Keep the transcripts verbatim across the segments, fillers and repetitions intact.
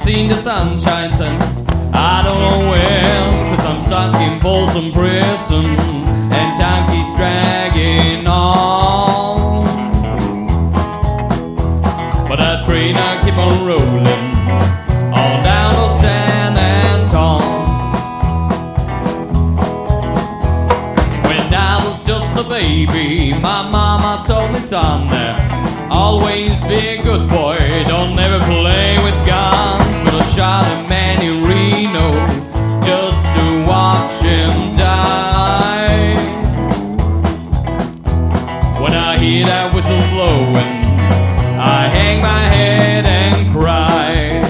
seen the sunshine since I don't know when, cause I'm stuck in Folsom Prison and time keeps dragging on. But that train I keep on rolling on down to San Antonio. When I was just a baby, my mama told me, son, always be a good boy, don't never play with guns. But I shot a man in Reno just to watch him die. When I hear that whistle blowing, I hang my head and cry.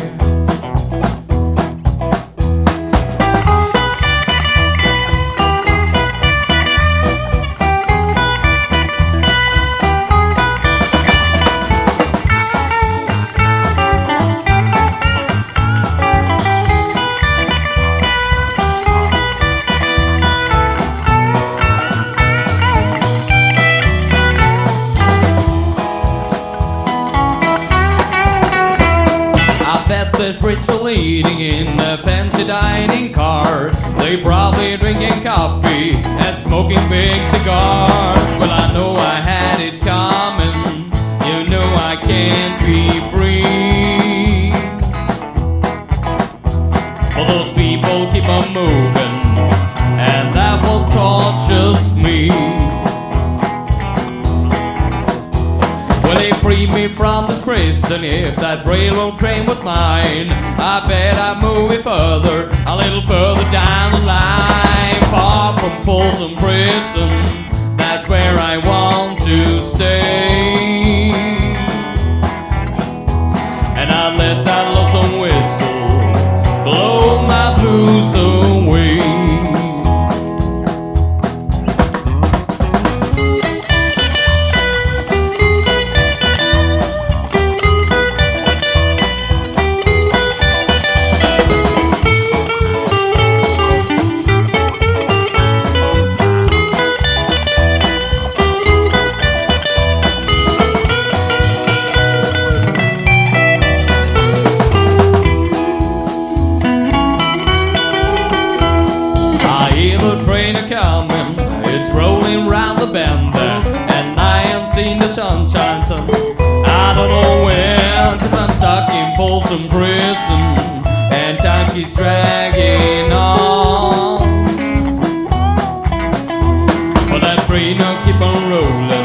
There's ritual eating in a fancy dining car. They probably drinking coffee and smoking big cigars. Well, I know I had it coming. You know I can't be free. Well, those people keep on moving, and that was tortures me. Well, they freed me from this prison. If that railroad train was mine, I bet I'd move it further, a little further down the line. Far from Folsom Prison, that's where I want to stay. And I let that lonesome whistle blow my blues away. It's rolling round the bend there, and I ain't seen the sunshine since I don't know when, cause I'm stuck in Folsom Prison and time keeps dragging on. But that train will keep on rolling